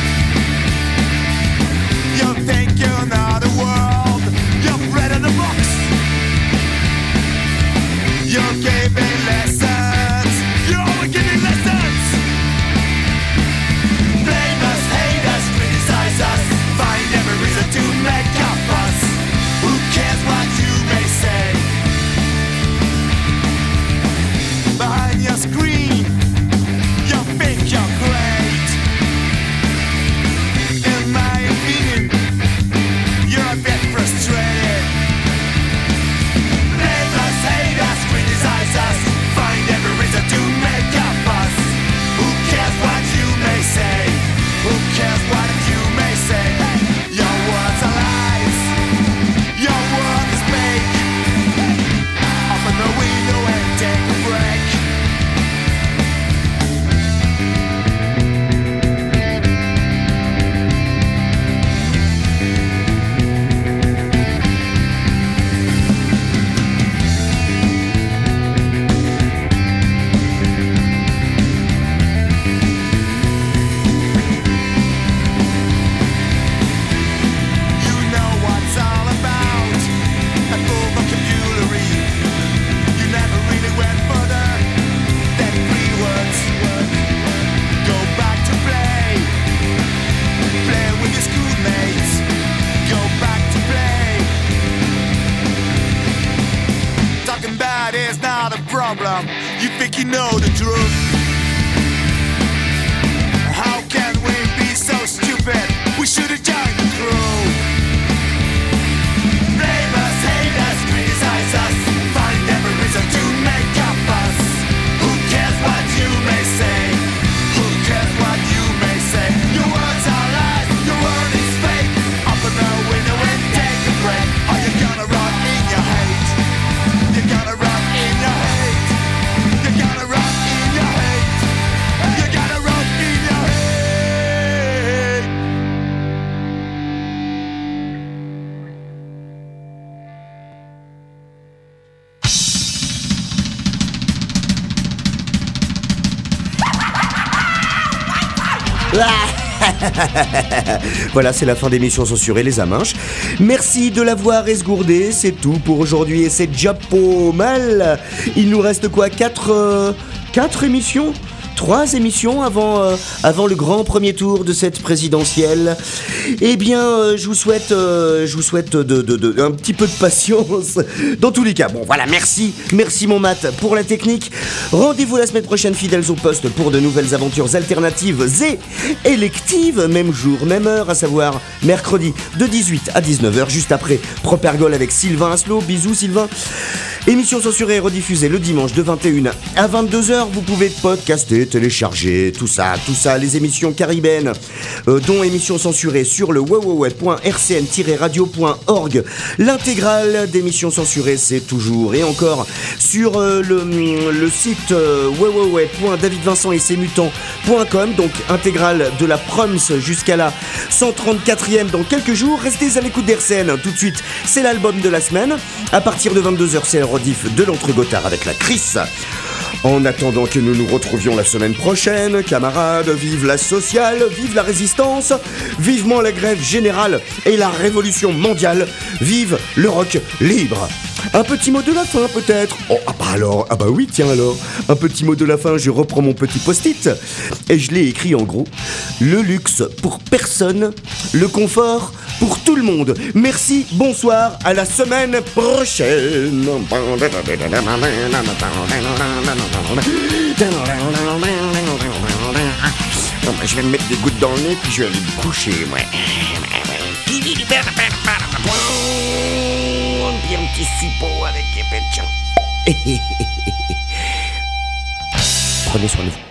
J: You think you know the world. You've read in the books. You're giving lessons. You're always giving lessons. Blame us, hate us, criticize us. Find every reason to make a fuss. Who cares what you may say? Behind your screen, you think you're great. In my opinion, you're a bit frustrated. Blame us, hate us, criticize us. Find every reason to make a fuss. Who cares what you may say? Who cares what you may say? Your words are lies. Your word is fake. Open the window and take a break. You think you know the truth? How can we be so stupid? We should have joined the crew. Blame us, hate us, criticize us. Find every reason to make a fuss. Who cares what you may say? Who cares what you may say? Your words are lies, your word is fake. Open the window and take a break. Are you gonna run in your hate? You're gonna run in your hate. You gotta run in your hate. You gotta run in your hate.
B: Voilà, c'est la fin d'émission censurée, les Aminches. Merci de l'avoir esgourdé, c'est tout pour aujourd'hui et c'est déjà pas mal. Il nous reste quoi, quatre, euh, quatre émissions ? Trois émissions avant, euh, avant le grand premier tour de cette présidentielle. Eh bien, euh, je vous souhaite, euh, je vous souhaite de, de, de, un petit peu de patience. Dans tous les cas, bon voilà, merci, merci mon Matt pour la technique. Rendez-vous la semaine prochaine, fidèles au poste, pour de nouvelles aventures alternatives et électives. Même jour, même heure, à savoir mercredi de dix-huit à dix-neuf heures, juste après Propergol avec Sylvain Aslo. Bisous Sylvain. Émission censurée et rediffusée le dimanche de vingt et une à vingt-deux heures. Vous pouvez podcaster, télécharger, tout ça, tout ça, les émissions caribéennes, euh, dont émissions censurées sur le w w w point r c n tiret radio point org. L'intégrale d'émissions censurées, c'est toujours et encore sur euh, le, le site euh, w w w point david vincent et ses mutants point com, donc intégrale de la Proms jusqu'à la cent trente-quatrième dans quelques jours. Restez à l'écoute d'R C N, tout de suite, c'est l'album de la semaine. À partir de vingt-deux heures, c'est le rediff de l'Entre-Gothard avec la Chris. En attendant que nous nous retrouvions la semaine prochaine, camarades, vive la sociale, vive la résistance, vivement la grève générale et la révolution mondiale, vive le rock libre. Un petit mot de la fin peut-être. Oh, ah bah alors, ah bah oui, tiens alors. Un petit mot de la fin, je reprends mon petit post-it et je l'ai écrit en gros. Le luxe pour personne, le confort pour tout le monde. Merci, bonsoir, à la semaine prochaine. Je vais me mettre des gouttes dans le nez puis je vais aller me coucher, moi. Puis un petit suppôt avec des pêchons. Prenez soin de vous.